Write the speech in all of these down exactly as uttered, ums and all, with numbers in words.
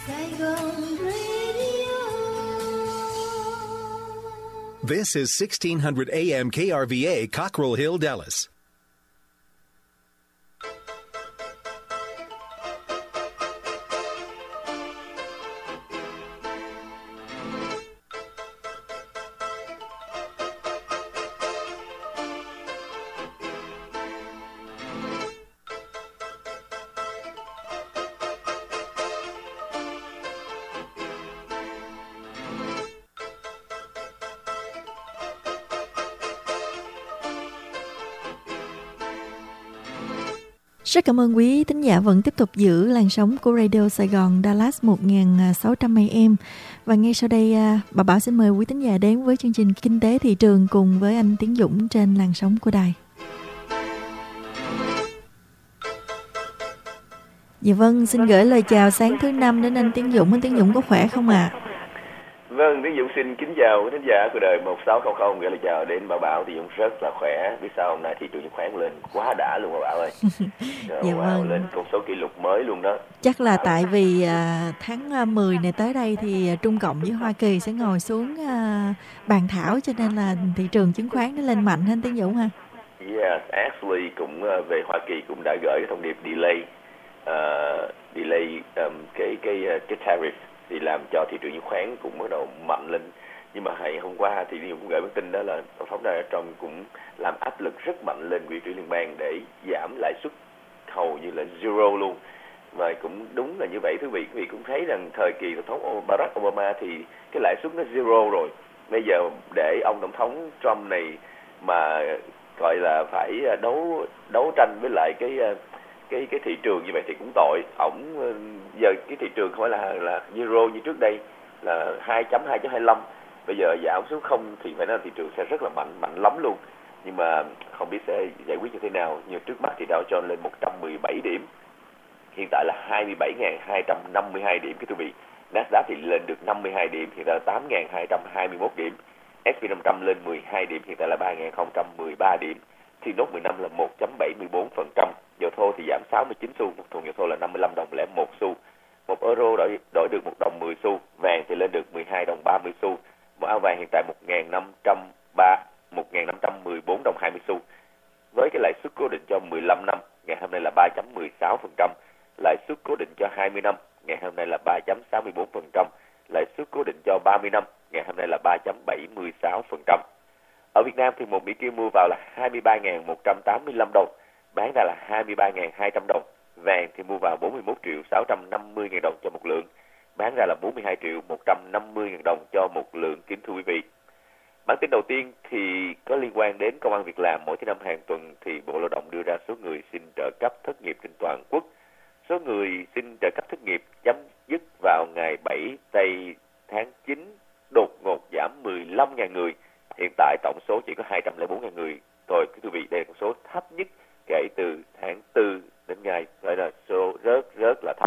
Saigon Radio. This is sixteen hundred A M K R V A, Cockrell Hill, Dallas. Rất cảm ơn quý thính giả vẫn tiếp tục giữ làn sóng của Radio Sài Gòn Dallas một nghìn sáu trăm A M. Và ngay sau đây, bà Bảo xin mời quý thính giả đến với chương trình Kinh tế thị trường cùng với anh Tiến Dũng trên làn sóng của đài. Dạ vâng, xin gửi lời chào sáng thứ năm đến anh Tiến Dũng. Anh Tiến Dũng có khỏe không ạ? À? Vâng, Tiến Dũng xin kính chào quý thính giả của đời một sáu không không, gửi lời chào đến bà Bảo. Tiến Dũng rất là khỏe. Biết sao hôm nay thị trường chứng khoán lên quá đã luôn bà Bảo ơi. Trời, dạ wow, vâng. Lên con số kỷ lục mới luôn đó. Chắc là tại vì à, tháng mười này tới đây thì Trung Cộng với Hoa Kỳ sẽ ngồi xuống à, bàn thảo, cho nên là thị trường chứng khoán nó lên mạnh hơn Tiến Dũng ha. Yes, actually cũng uh, về Hoa Kỳ cũng đã gửi cái thông điệp delay uh, delay um, cái cái cái tariff thì làm cho thị trường chứng khoán cũng bắt đầu mạnh lên. Nhưng mà ngày hôm qua thì cũng gửi bản tin đó là tổng thống Donald Trump cũng làm áp lực rất mạnh lên quỹ trữ liên bang để giảm lãi suất hầu như là zero luôn. Và cũng đúng là như vậy, thưa quý vị. Quý vị cũng thấy rằng thời kỳ tổng thống Barack Obama thì cái lãi suất nó zero rồi. Bây giờ để ông tổng thống Trump này mà gọi là phải đấu đấu tranh với lại cái cái cái thị trường như vậy thì cũng tội. Ổng giờ cái thị trường không phải là là zero như trước đây là hai chấm hai chấm hai lăm, bây giờ giảm xuống không thì phải nói thị trường sẽ rất là mạnh mạnh lắm luôn. Nhưng mà không biết sẽ giải quyết như thế nào. Như trước mắt thì Dow Jones lên một trăm mười bảy điểm, hiện tại là hai mươi bảy nghìn hai trăm năm mươi hai điểm. Cái thưa vị, Nasdaq thì lên được năm mươi hai điểm, hiện tại là tám nghìn hai trăm hai mươi mốt điểm. ét pê năm trăm lên mười hai điểm, hiện tại là ba nghìn không trăm mười ba điểm. Thì nốt mười lăm là một chấm bảy mươi bốn phần trăm. Dầu thô thì giảm sáu mươi chín xu, một thùng dầu thô là năm mươi lăm đồng lẻ một xu. Một euro đổi đổi được một đồng mười xu. Vàng thì lên được mười hai đồng ba mươi xu. Một ao vàng hiện tại một nghìn năm trăm mười bốn đồng hai mươi xu. Với cái lãi suất cố định cho mười lăm năm ngày hôm nay là ba chấm mười sáu phần trăm. Lãi suất cố định cho hai mươi năm ngày hôm nay là ba chấm sáu mươi bốn phần trăm. Lãi suất cố định cho ba mươi năm ngày hôm nay là ba chấm bảy mươi sáu phần trăm. Ở Việt Nam thì một Mỹ Kim mua vào là hai mươi ba nghìn một trăm tám mươi lăm đồng, bán ra là hai mươi ba nghìn hai trăm đồng. Vàng thì mua vào bốn mươi mốt triệu sáu trăm năm mươi nghìn đồng cho một lượng, bán ra là bốn mươi hai triệu một trăm năm mươi nghìn đồng cho một lượng, kính thưa quý vị. Bản tin đầu tiên thì có liên quan đến công ăn việc làm. Mỗi thứ năm hàng tuần thì Bộ Lao động đưa ra số người xin trợ cấp thất nghiệp trên toàn quốc. Số người xin trợ cấp thất nghiệp chấm dứt vào ngày bảy tây tháng chín đột ngột giảm mười lăm nghìn người. Hiện tại tổng số chỉ có hai trăm lẻ bốn nghìn người thôi. Quý vị, đây là con số thấp nhất kể từ tháng tư đến ngày, gọi là số rất rất là thấp.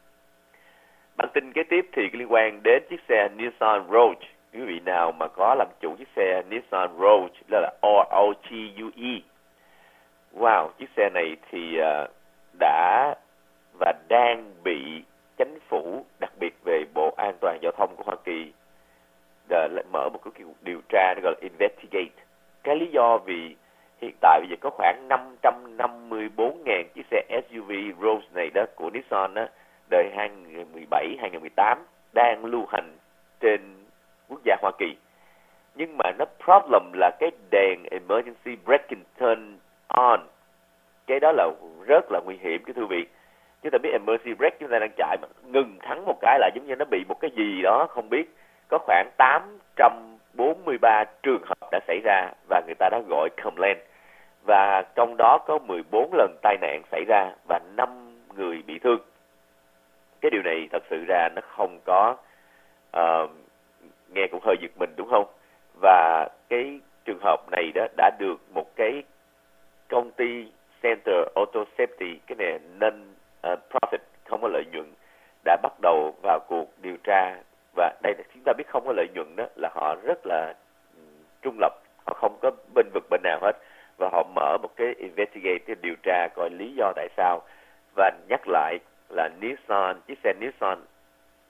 Bản tin kế tiếp thì liên quan đến chiếc xe Nissan Rogue. Quý vị nào mà có làm chủ chiếc xe Nissan Rogue, đó là R O G U E. Wow, chiếc xe này thì uh, đã và đang bị chính phủ, đặc biệt về Bộ An toàn Giao thông của Hoa Kỳ, đã mở một cái cuộc điều tra gọi là investigate. Cái lý do vì hiện tại bây giờ có khoảng năm trăm năm mươi bốn nghìn chiếc xe ét u vê Rogue này đó của Nissan đó, đời hai nghìn mười bảy hai nghìn mười tám đang lưu hành trên quốc gia Hoa Kỳ. Nhưng mà nó problem là cái đèn emergency braking turn on. Cái đó là rất là nguy hiểm, cái thưa vị. Chúng ta biết emergency brake, chúng ta đang chạy mà ngừng thắng một cái là giống như nó bị một cái gì đó không biết. Có khoảng tám trăm bốn mươi ba trường hợp đã xảy ra và người ta đã gọi complaint. Và trong đó có mười bốn lần tai nạn xảy ra và năm người bị thương. Cái điều này thật sự ra nó không có uh, nghe cũng hơi giật mình đúng không? Và cái trường hợp này đó đã được một cái công ty Center Auto Safety, cái này non uh, profit, không có lợi nhuận, đã bắt đầu vào cuộc điều tra. Và đây chúng ta biết không có lợi nhuận đó là họ rất là trung lập, họ không có bên vực bên nào hết, và họ mở một cái investigate, cái điều tra coi lý do tại sao. Và nhắc lại là Nissan, chiếc xe Nissan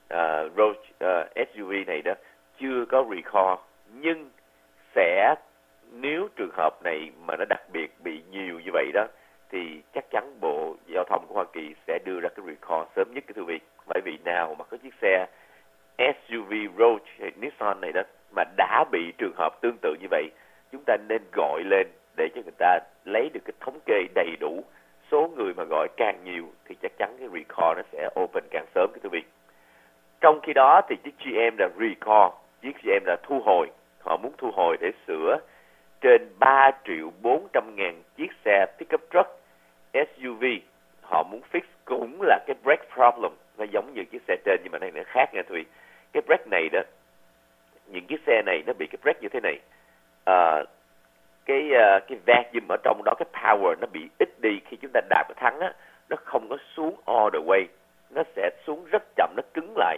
uh, Roach uh, ét u vê này đó chưa có recall, nhưng sẽ nếu trường hợp này mà nó đặc biệt bị nhiều như vậy đó thì chắc chắn Bộ Giao thông của Hoa Kỳ sẽ đưa ra cái recall sớm nhất, cái thưa vị. Bởi vì nào mà có chiếc xe ét u vê Roach hay Nissan này đó mà đã bị trường hợp tương tự như vậy, chúng ta nên gọi lên để cho người ta lấy được cái thống kê đầy đủ. Số người mà gọi càng nhiều thì chắc chắn cái recall nó sẽ open càng sớm, cái thưa vị. Trong khi đó thì chiếc giê em đã recall, chiếc giê em đã thu hồi, họ muốn thu hồi để sửa trên ba triệu bốn trăm ngàn chiếc xe pickup truck ét u vê. Họ muốn fix cũng là cái brake problem, nó giống như chiếc xe trên nhưng mà này nó khác nha Thùy. Cái brake này đó, những chiếc xe này nó bị cái brake như thế này, à, cái uh, cái vacuum ở trong đó, cái power nó bị ít đi. Khi chúng ta đạp cái thắng á, nó không có xuống all the way, nó sẽ xuống rất chậm, nó cứng lại.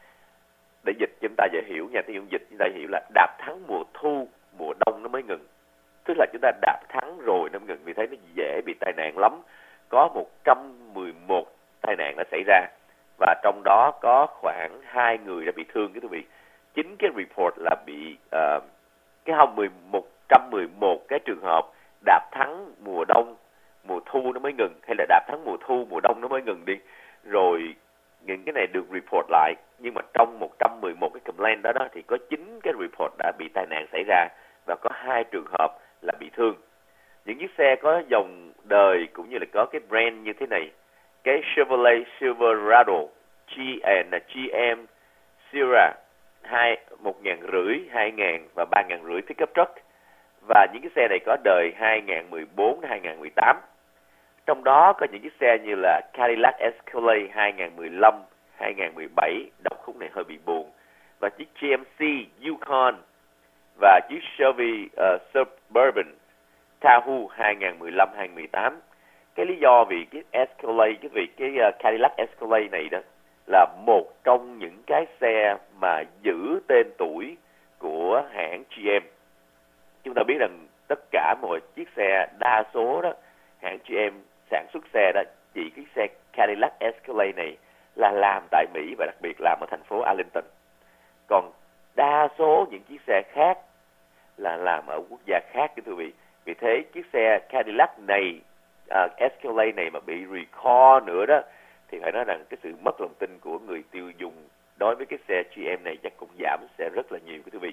Để dịch cho chúng ta dễ hiểu nha, thì dịch chúng ta hiểu là đạp thắng mùa thu, mùa đông nó mới ngừng. Tức là chúng ta đạp thắng rồi nó ngừng, vì thế nó dễ bị tai nạn lắm. Có một trăm mười một tai nạn đã xảy ra và trong đó có khoảng hai người đã bị thương, cái thưa vị. Chính cái report là bị uh, cái không một trăm mười một cái trường hợp đạp thắng mùa đông, mùa thu nó mới ngừng, hay là đạp thắng mùa thu, mùa đông nó mới ngừng đi. Rồi những cái này được report lại, nhưng mà trong một trăm mười một cái complaint đó, đó thì có chín cái report đã bị tai nạn xảy ra và có hai trường hợp là bị thương. Những chiếc xe có dòng đời cũng như là có cái brand như thế này, cái Chevrolet Silverado, G and giê em Sierra hai một ngàn rưỡi, hai ngàn và ba ngàn rưỡi pickup truck, và những cái xe này có đời hai ngàn mười bốn đến hai ngàn mười tám. Trong đó có những chiếc xe như là Cadillac Escalade hai ngàn mười lăm, hai ngàn mười bảy, đọc khúc này hơi bị buồn, và chiếc giê em xê Yukon và chiếc Chevy uh, Suburban Tahoe hai ngàn mười lăm, hai ngàn mười tám. Cái lý do vì cái Escalade, cái vì cái uh, Cadillac Escalade này đó là một trong những cái xe mà giữ tên tuổi của hãng giê em. Chúng ta biết rằng tất cả mọi chiếc xe đa số đó, hãng giê em sản xuất xe đó, chỉ cái xe Cadillac Escalade này là làm tại Mỹ và đặc biệt làm ở thành phố Arlington. Còn đa số những chiếc xe khác là làm ở quốc gia khác, cái thưa vị. Vì thế chiếc xe Cadillac này, uh, Escalade này mà bị recall nữa đó, thì phải nói rằng cái sự mất lòng tin của người tiêu dùng đối với cái xe giê em này chắc cũng giảm sẽ rất là nhiều, cái thưa vị.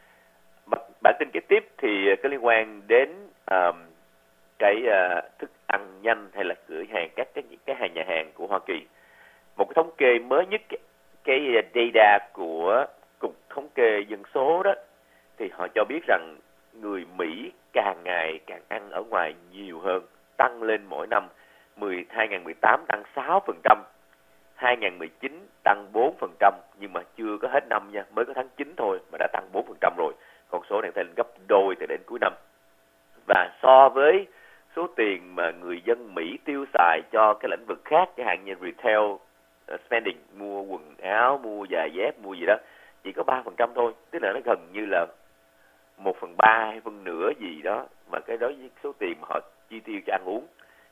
Bản tin kế tiếp thì có liên quan đến um, cái uh, thức ăn nhanh hay là cửa hàng, các cái những cái hàng nhà hàng của Hoa Kỳ. Một cái thống kê mới nhất, cái, cái data của Cục Thống kê Dân số đó, thì họ cho biết rằng người Mỹ càng ngày càng ăn ở ngoài nhiều hơn, tăng lên mỗi năm. hai nghìn mười tám tăng sáu phần trăm, hai nghìn mười chín tăng bốn phần trăm, nhưng mà chưa có hết năm nha, mới có tháng chín thôi mà đã tăng bốn phần trăm rồi. Con số này lên gấp đôi từ đến cuối năm. Và so với số tiền mà người dân Mỹ tiêu xài cho cái lĩnh vực khác, chẳng hạn như retail spending, mua quần áo, mua giày dép, mua gì đó, chỉ có ba phần trăm thôi. Tức là nó gần như là một phần ba hay phân nửa gì đó mà cái đó với số tiền mà họ chi tiêu cho ăn uống.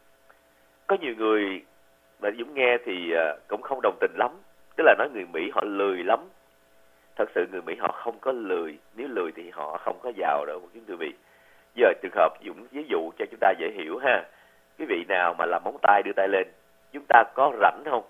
Có nhiều người mà Dũng nghe thì cũng không đồng tình lắm, tức là nói người Mỹ họ lười lắm. Thật sự người Mỹ họ không có lười, nếu lười thì họ không có giàu đâu quý vị. Giờ trường hợp Dũng ví dụ cho chúng ta dễ hiểu ha. Quý vị nào mà làm móng tay đưa tay lên, chúng ta có rảnh không?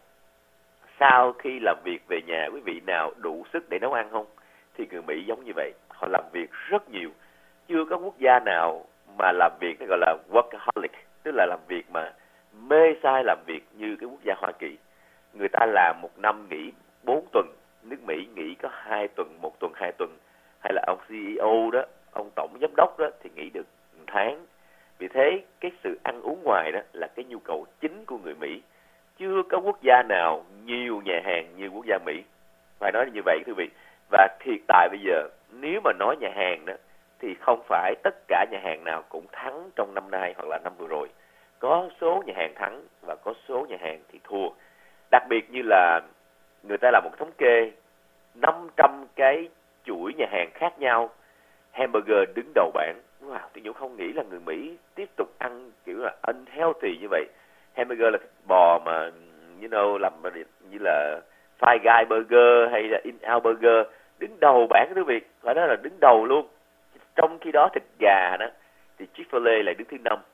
Sau khi làm việc về nhà, quý vị nào đủ sức để nấu ăn không? Thì người Mỹ giống như vậy, họ làm việc rất nhiều. Chưa có quốc gia nào mà làm việc nó gọi là workaholic, tức là làm việc mà mê say làm việc như cái quốc gia Hoa Kỳ. Người ta làm một năm nghỉ bốn tuần, nước Mỹ nghỉ có hai tuần, một tuần, hai tuần. Hay là ông xê e ô đó, ông tổng giám đốc đó thì nghỉ được một tháng. Vì thế cái sự ăn uống ngoài đó là cái nhu cầu chính của người Mỹ. Chưa có quốc gia nào nhiều nhà hàng như quốc gia Mỹ. Phải nói như vậy thưa quý vị. Và hiện tại bây giờ nếu mà nói nhà hàng đó thì không phải tất cả nhà hàng nào cũng thắng trong năm nay hoặc là năm vừa rồi. Có số nhà hàng thắng và có số nhà hàng thì thua. Đặc biệt như là người ta làm một thống kê năm trăm cái chuỗi nhà hàng khác nhau, hamburger đứng đầu bảng. Wow, tôi cũng không nghĩ là người Mỹ tiếp tục ăn kiểu là unhealthy như vậy. Hamburger là thịt bò mà you know làm như là Five Guys Burger hay là In-N-Out Burger đứng đầu bảng quý vị, phải nói là đứng đầu luôn. Trong khi đó thịt gà đó thì Chick-fil-A lại đứng thứ năm.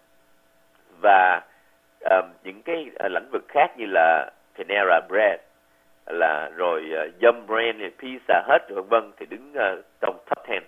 Và uh, những cái uh, lĩnh vực khác như là Panera Bread, là rồi uh, Yum Brand, Pizza Hut rồi vân vân thì đứng uh, trong top ten.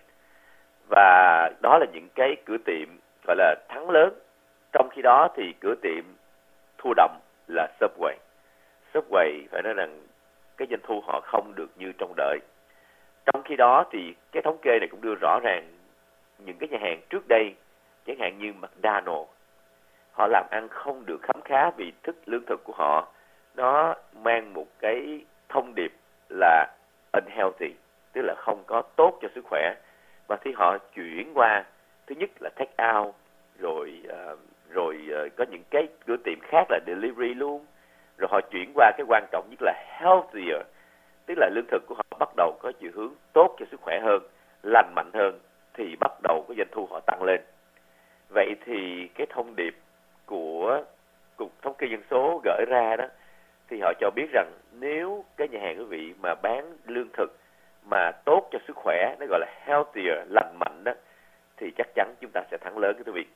Và đó là những cái cửa tiệm gọi là thắng lớn. Trong khi đó thì cửa tiệm thua đậm là Subway. Subway phải nói rằng cái doanh thu họ không được như trông đợi. Trong khi đó thì cái thống kê này cũng đưa rõ ràng những cái nhà hàng trước đây, chẳng hạn như McDonald's, họ làm ăn không được khấm khá vì thức lương thực của họ nó mang một cái thông điệp là unhealthy, tức là không có tốt cho sức khỏe. Và khi họ chuyển qua, thứ nhất là take out, rồi uh, rồi uh, có những cái cửa tiệm khác là delivery luôn, rồi họ chuyển qua cái quan trọng nhất là healthier, tức là lương thực của họ bắt đầu có chiều hướng tốt cho sức khỏe hơn, lành mạnh hơn, thì bắt đầu có doanh thu họ tăng lên. Vậy thì cái thông điệp của Cục Thống kê Dân số gửi ra đó, thì họ cho biết rằng nếu cái nhà hàng quý vị mà bán lương thực mà tốt cho sức khỏe, nó gọi là healthier, lành mạnh đó, thì chắc chắn chúng ta sẽ thắng lớn quý vị.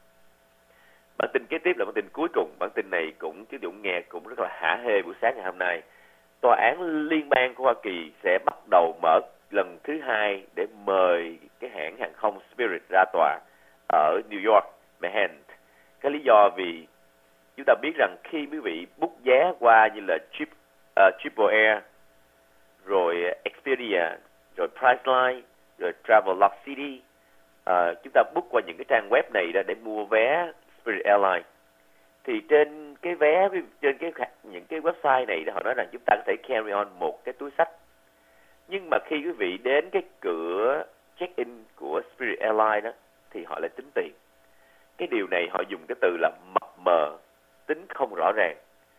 Bản tin kế tiếp là bản tin cuối cùng. Bản tin này cũng chứ Dũng nghe cũng rất là hả hê buổi sáng ngày hôm nay. Tòa án liên bang của Hoa Kỳ sẽ bắt đầu mở lần thứ hai để mời cái hãng hàng không Spirit ra tòa ở New York, Manhattan. Cái lý do vì chúng ta biết rằng khi quý vị book vé qua như là Trip, uh, Triple Air, rồi Expedia, rồi Priceline, rồi Travelodge City, uh, chúng ta book qua những cái trang web này để mua vé Spirit Airlines, thì trên cái vé, trên cái những cái website này họ nói rằng chúng ta có thể carry on một cái túi xách. Nhưng mà khi quý vị đến cái cửa check-in của Spirit Airlines đó, thì họ lại tính tiền. Cái điều này họ dùng cái từ là mập mờ, tính không rõ ràng.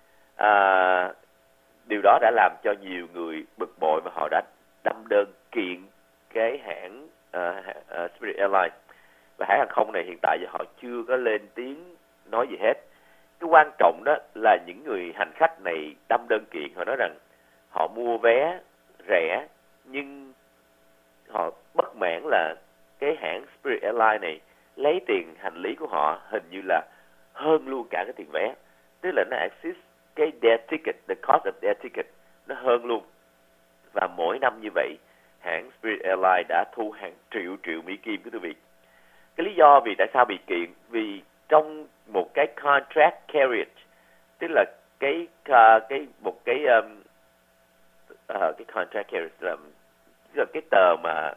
À, điều đó đã làm cho nhiều người bực bội và họ đã đâm đơn kiện cái hãng uh, uh, Spirit Airlines. Và hãng hàng không này hiện tại giờ họ chưa có lên tiếng nói gì hết. Cái quan trọng đó là những người hành khách này đâm đơn kiện, họ nói rằng họ mua vé rẻ nhưng họ bất mãn là cái hãng Spirit Airlines này lấy tiền hành lý của họ hình như là hơn luôn cả cái tiền vé. Tức là nó exceed cái their ticket, the cost of their ticket, nó hơn luôn. Và mỗi năm như vậy, hãng Spirit Airlines đã thu hàng triệu triệu Mỹ Kim, quý vị. Cái lý do vì tại sao bị kiện, vì trong một cái contract carriage, tức là cái uh, cái một cái um, uh, cái contract carriage là, là cái tờ mà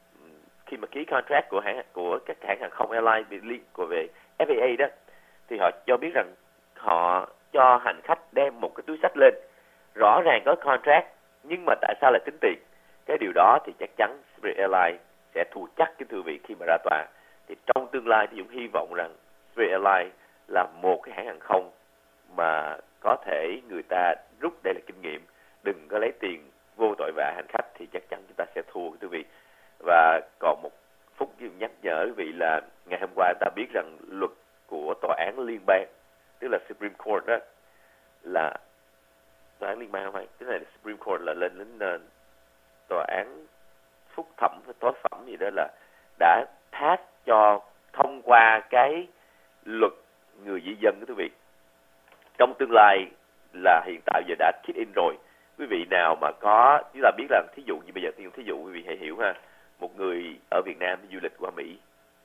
khi mà ký contract của hãng của các hãng hàng không airline của về F A A đó, thì họ cho biết rằng họ cho hành khách đem một cái túi xách lên, rõ ràng có contract, nhưng mà tại sao lại tính tiền? Cái điều đó thì chắc chắn Spirit Airlines sẽ thua chắc, kính thưa quý vị, khi mà ra tòa. Thì trong tương lai thì Dũng hy vọng rằng Spirit Airlines là một cái hãng hàng không mà có thể người ta rút đây là kinh nghiệm, đừng có lấy tiền vô tội vạ hành khách, thì chắc chắn chúng ta sẽ thua, quý vị. Và còn một phút nhắc nhở quý vị là ngày hôm qua ta biết rằng luật của tòa án liên bang, tức là Supreme Court đó, là tòa án liên bang không phải, cái này là Supreme Court, là lên đến uh, tòa án phúc thẩm hay tối phẩm gì đó, là đã pass cho thông qua cái luật người di dân, quý vị. Trong tương lai là hiện tại giờ đã kick in rồi. Quý vị nào mà có, chúng ta biết là thí dụ như bây giờ, thí dụ quý vị hãy hiểu ha, một người ở Việt Nam du lịch qua Mỹ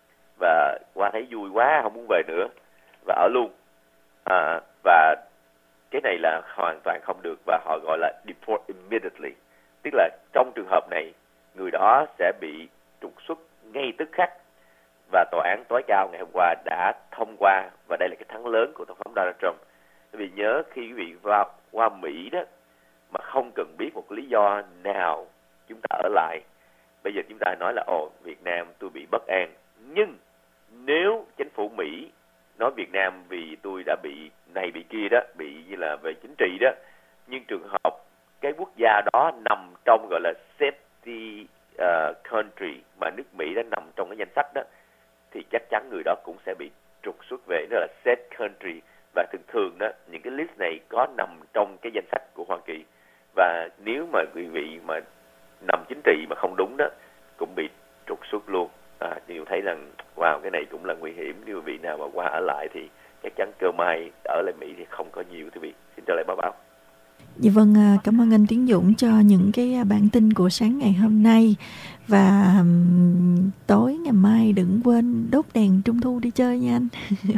và qua thấy vui quá không muốn về nữa và ở luôn, à, và cái này là hoàn toàn không được, và họ gọi là deport immediately, tức là trong trường hợp này người đó sẽ bị trục xuất ngay tức khắc. Và tòa án tối cao ngày hôm qua đã thông qua, và đây là cái thắng lớn của tổng thống Donald Trump. Vì nhớ khi quý vị vào qua Mỹ đó mà không cần biết một lý do nào chúng ta ở lại. Bây giờ chúng ta nói là ồ, Việt Nam tôi bị bất an, nhưng nếu chính phủ Mỹ nói Việt Nam vì tôi đã bị này bị kia đó, bị như là về chính trị đó, nhưng trường hợp cái quốc gia đó nằm trong gọi là safety uh, country, mà nước Mỹ đã nằm trong cái danh sách đó, thì chắc chắn người đó cũng sẽ bị trục xuất về, đó là safe country. Và thường thường đó, những cái list này có nằm trong cái danh sách của Hoa Kỳ. Và nếu mà quý vị mà nằm chính trị mà không đúng đó cũng bị trục xuất luôn. À, nhiều thấy rằng wow, cái này cũng là nguy hiểm. Nếu quý vị nào mà qua ở lại thì chắc chắn cơ may ở lại Mỹ thì không có nhiều. Quý vị xin trở lại báo báo. Dạ vâng, cảm ơn anh Tiến Dũng cho những cái bản tin của sáng ngày hôm nay. Và um, tối ngày mai đừng quên đốt đèn trung thu đi chơi nha anh.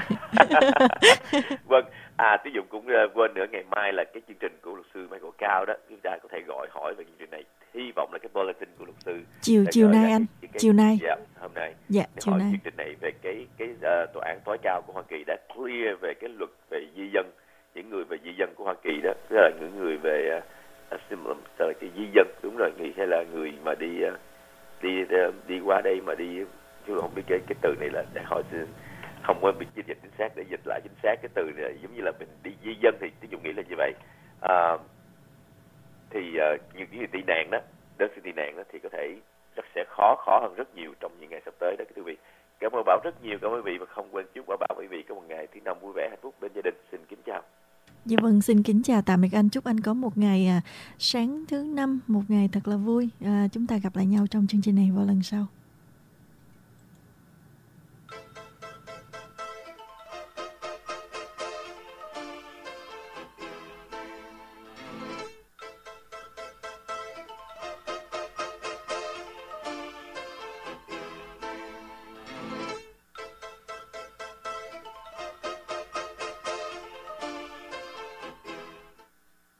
Vâng, à Tiến Dũng cũng uh, quên nữa, ngày mai là cái chương trình của luật sư Michael Cao đó, chúng ta có thể gọi hỏi về chương trình này. Hy vọng là cái bulletin của luật sư chiều chiều nay anh, cái, cái, chiều nay. Dạ, hôm nay. Dạ, để chiều hỏi nay. chương trình này về cái cái uh, tòa án tối cao của Hoa Kỳ đã clear về cái luật về di dân, những người về di dân của Hoa Kỳ đó, tức là những người về uh, asylum, tức là cái di dân, đúng rồi, người hay là người mà đi uh, đi uh, đi qua đây mà đi, chứ không biết cái cái từ này là để hỏi không có biết dịch chính xác, để dịch lại chính xác cái từ này giống như là mình đi di dân thì tôi dùng nghĩ là như vậy. À, thì uh, những người tị nạn đó, đơn xin tị nạn đó thì có thể rất sẽ khó khó hơn rất nhiều trong những ngày sắp tới đó quý vị. Cảm ơn Bảo rất nhiều, cảm ơn quý vị, và không quên chúc Bảo Bảo quý vị có một ngày thứ năm vui vẻ hạnh phúc bên gia đình. Xin kính chào. Dạ vâng, xin kính chào tạm biệt anh. Chúc anh có một ngày à, sáng thứ năm, một ngày thật là vui. À, chúng ta gặp lại nhau trong chương trình này vào lần sau.